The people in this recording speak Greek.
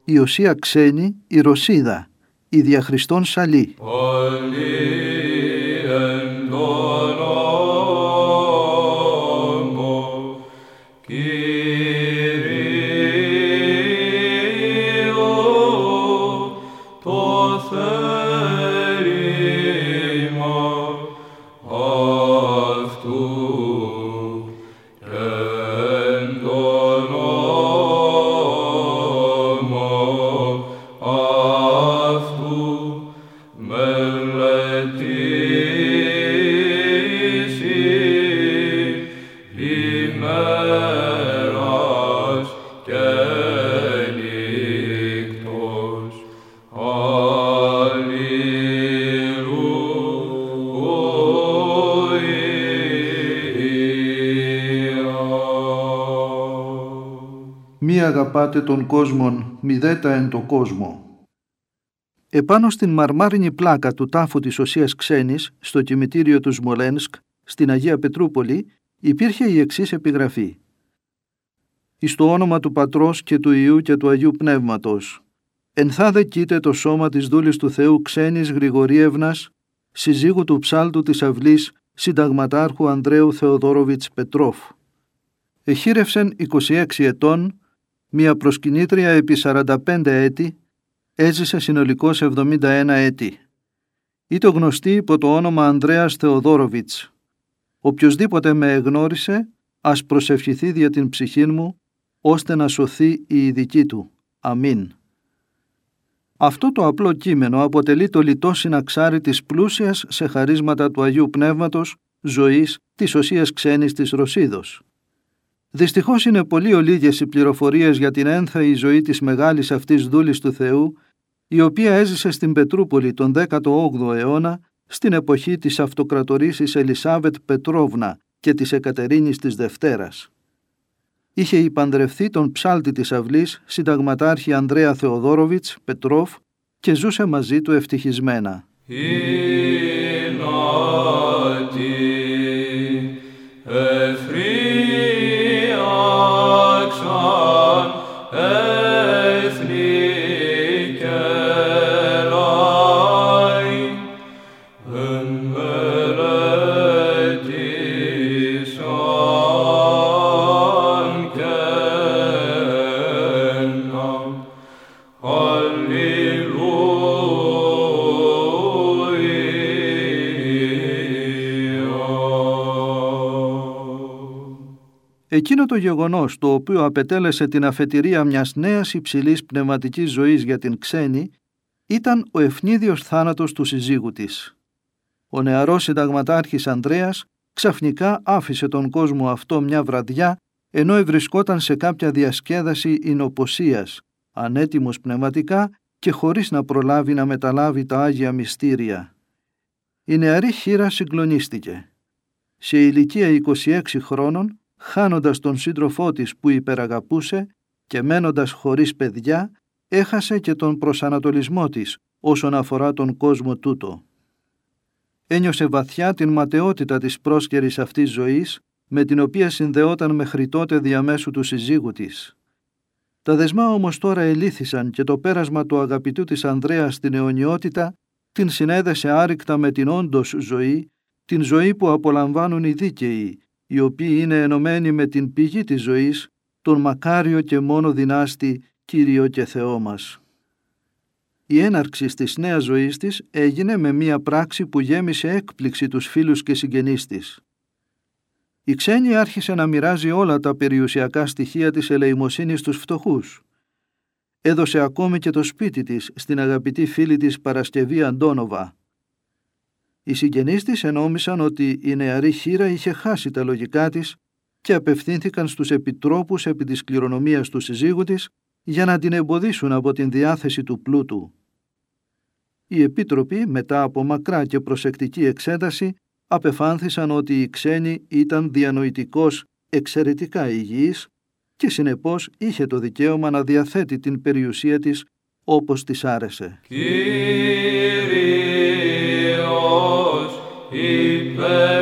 η Οσία Ξένη, η Ρωσίδα, η Διαχριστόν Σαλή. Μη αγαπάτε τον κόσμον, μηδέτα εν το κόσμο. Επάνω στην μαρμάρινη πλάκα του τάφου της Οσίας Ξένης, στο κημητήριο του Σμολένσκ, στην Αγία Πετρούπολη, υπήρχε η εξής επιγραφή: «Εις το όνομα του Πατρός και του Υιού και του Αγίου Πνεύματος, ενθάδε κοίτε το σώμα της δούλης του Θεού Ξένης Γρηγορίευνας, συζύγου του ψάλτου της αυλής συνταγματάρχου Ανδρέου Θεοδόροβιτς Πετρόφ. Εχείρευσεν 26 ετών, μια προσκυνήτρια επί 45 έτη, έζησε συνολικώς 71 έτη. Ήτο γνωστή υπό το όνομα Ανδρέας Θεοδόροβιτς. Οποιοσδήποτε με εγνώρισε, ας προσευχηθεί δια την ψυχήν μου, ώστε να σωθεί η ειδική του. Αμήν». Αυτό το απλό κείμενο αποτελεί το λιτό συναξάρι της πλούσιας σε χαρίσματα του Αγίου Πνεύματος ζωής της Οσίας Ξένης της Ρωσίδος. Δυστυχώς είναι πολύ ολίγες οι πληροφορίες για την ένθεη ζωή της μεγάλης αυτής δούλης του Θεού, η οποία έζησε στην Πετρούπολη τον 18ο αιώνα, στην εποχή της αυτοκρατορίσης Ελισάβετ Πετρόβνα και της Εκατερίνης της Δευτέρας. Είχε υπανδρευθεί τον ψάλτη της αυλής συνταγματάρχη Ανδρέα Θεοδόροβιτς Πετρόφ και ζούσε μαζί του ευτυχισμένα. Εκείνο το γεγονός το οποίο απετέλεσε την αφετηρία μιας νέας υψηλής πνευματικής ζωής για την Ξένη ήταν ο ευνίδιος θάνατος του συζύγου της. Ο νεαρός συνταγματάρχης Ανδρέας ξαφνικά άφησε τον κόσμο αυτό μια βραδιά, ενώ ευρισκόταν σε κάποια διασκέδαση εινοποσίας, ανέτοιμος πνευματικά και χωρίς να προλάβει να μεταλάβει τα Άγια Μυστήρια. Η νεαρή χήρα συγκλονίστηκε. Σε ηλικία 26 χρόνων, χάνοντας τον σύντροφό της που υπεραγαπούσε και μένοντας χωρίς παιδιά, έχασε και τον προσανατολισμό της όσον αφορά τον κόσμο τούτο. Ένιωσε βαθιά την ματαιότητα της πρόσκαιρης αυτής ζωής, με την οποία συνδεόταν μέχρι τότε διαμέσου του συζύγου της. Τα δεσμά όμως τώρα ελύθησαν και το πέρασμα του αγαπητού της Ανδρέα στην αιωνιότητα την συνέδεσε άρρηκτα με την όντως ζωή, την ζωή που απολαμβάνουν οι δίκαιοι, οι οποίοι είναι ενωμένοι με την πηγή της ζωής, τον μακάριο και μόνο δυνάστη Κύριο και Θεό μας. Η έναρξη της νέας ζωής της έγινε με μία πράξη που γέμισε έκπληξη τους φίλους και συγγενείς της. Η Ξένη άρχισε να μοιράζει όλα τα περιουσιακά στοιχεία της ελεημοσύνης στους φτωχούς. Έδωσε ακόμη και το σπίτι της στην αγαπητή φίλη της Παρασκευή Αντώνοβα. Οι συγγενείς της ενόμισαν ότι η νεαρή χήρα είχε χάσει τα λογικά της και απευθύνθηκαν στους επιτρόπους επί της κληρονομίας του συζύγου της για να την εμποδίσουν από την διάθεση του πλούτου. Οι επίτροποι, μετά από μακρά και προσεκτική εξέταση, απεφάνθησαν ότι η Ξένη ήταν διανοητικός εξαιρετικά υγιής και συνεπώς είχε το δικαίωμα να διαθέτει την περιουσία της όπως της άρεσε. Κύριος υπέρ